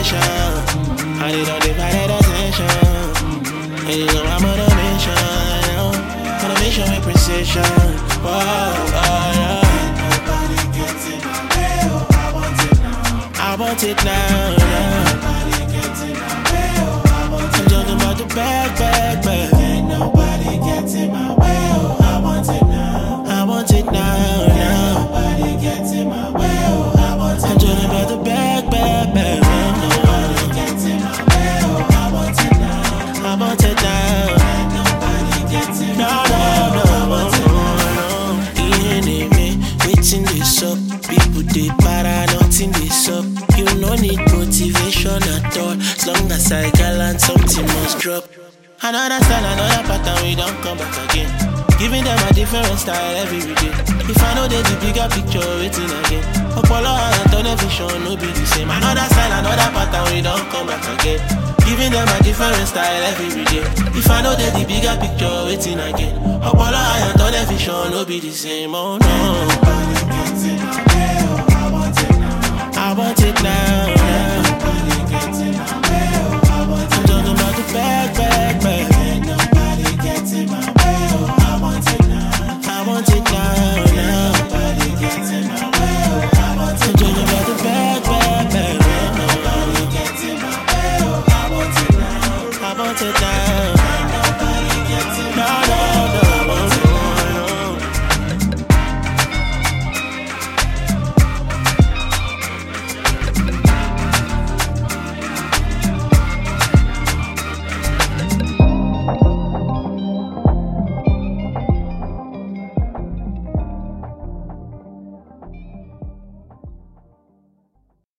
motivation. I need all divided attention. And you know I'm on a mission. On a mission with precision. Whoa, nobody gets in my way, oh, I want it now. I want it now. Nobody gets in my way, oh, I want it I'm talking about the bag. Ain't nobody gets in my way, oh, I want it now. I want it now. Nobody gets in my way, oh, I want it I'm talking about the bag. Nobody gets in my way, oh, I want it now. I want it now. Nobody gets in my No. Enemy, waiting this up. People they para, nothing this up. You no need motivation at all. As long as I gallant, something must drop. Another style, another pattern, we don't come back again. Giving them a different style every day. If I know they the bigger picture, waiting again. Apollo and tunnel vision, no be the same. Another style, another pattern, we don't come back again. Giving them a different style every day. If I know they the bigger picture, waiting again. Apollo and tunnel vision, no be the same. Oh no. Nobody gets in my way, oh, I want it now. I want it now.